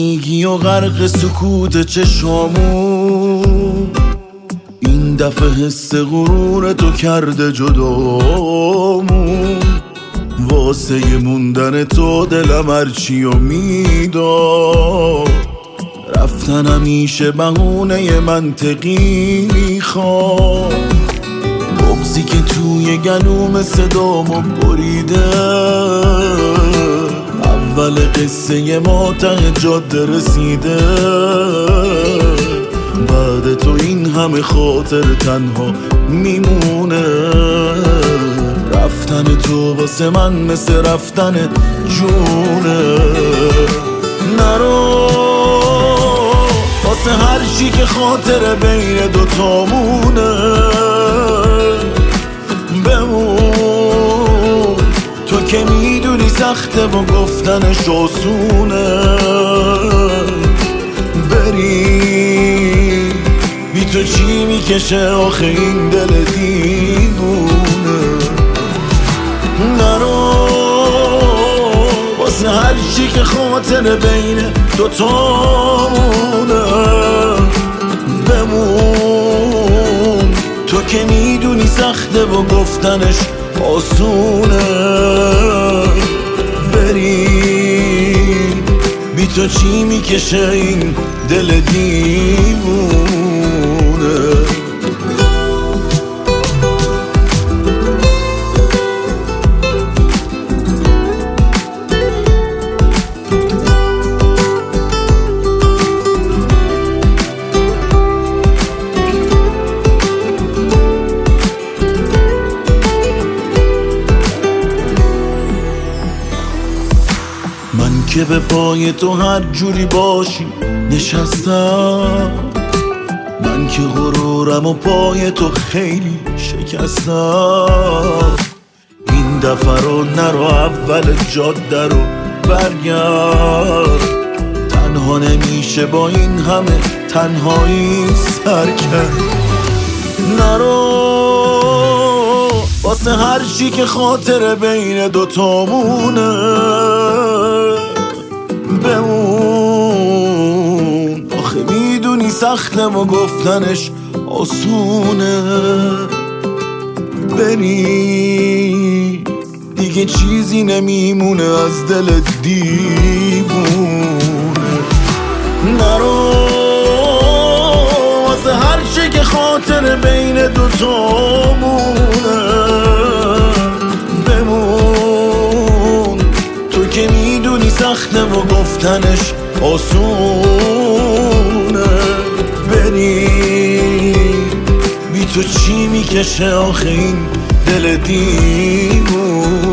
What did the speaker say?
تنیگی و غرق سکوت چشامون، این دفعه حس غرور تو کرده جدامون. واسه موندن تو دلم هرچی و میداد، رفتن همیشه بهونه منطقی میخواد. بغضی که توی گلوم صدامو بریده، اول قصه ما ته جاده رسیده. بعد تو این همه خاطر تنها میمونه. رفتن تو واسه من مثل رفتن جونه. نرو واسه هر چی که خاطر بین دوتامونه. بمون تو که میدونی سخته و گفتنش آسونه. بری بی تو چی میکشه آخه این دل دیوونه. نرو واسه هر چی که خاطر بین دوتامونه. بمون تو که میدونی سخته و گفتنش آسونه. بری بی تو چی میکشه این دل دیوونه. من که به پای تو هر جوری باشی نشستم، من که غرورم و پای تو خیلی شکستم. این دفعه رو نرو اول جاده رو برگرد. تنها نمیشه با این همه تنهایی سر کرد. نرو واسه هر چی که خاطر بین دوتامونه. بمون آخه میدونی سخته و گفتنش آسونه. بری دیگه چیزی نمیمونه از دل دیوونه. نرو واسه هر چی که خاطر بین دوتامونه. بمون تو که میدونی سخته و گفتنش آسونه. بری بی تو چی میکشه آخه این دل دیوونه.